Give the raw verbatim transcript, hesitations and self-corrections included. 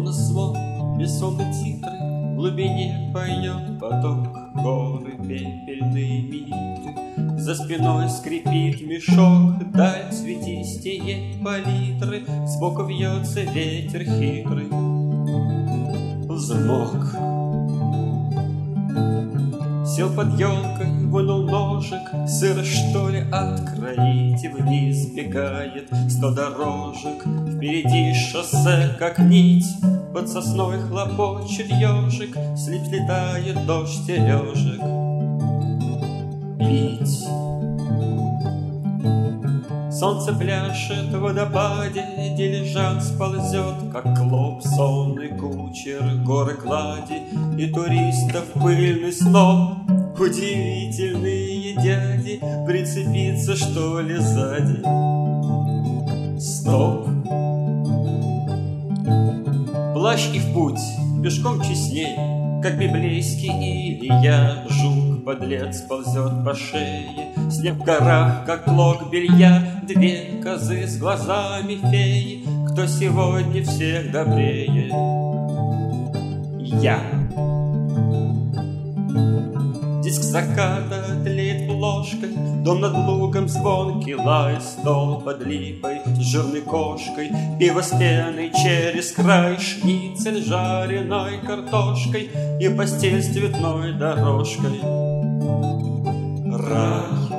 голос звон, бессонные титры, в глубине поет поток, горы пепельные миты, за спиной скрипит мешок, даль цветистее палитры, сбоку вьется ветер хитрый. Взмок. Сел под елкой, вынул ножик, сыро что ли откроить, и вниз бегает сто дорожек. Впереди шоссе, как нить, под сосной хлопочет ежик, слип слетает дождь сережек. Пить. Солнце пляшет в водопаде, дилижанс ползет, как клоп, сонный кучер, горы клади, и туристов пыльный сноп. Удивительные дяди, прицепиться что ли сзади. Стоп. Плащ и в путь, пешком честней, как библейский Илья. Жук, подлец, ползет по шее, снег в горах, как клок белья. Две козы с глазами феи, кто сегодня всех добрее? Я. Диск заката тлеет плошкой, дом над лугом звонкий лай, стол под липой с жирной кошкой, пиво с пеной через край, шницель жареной картошкой и постель с цветной дорожкой. Рай.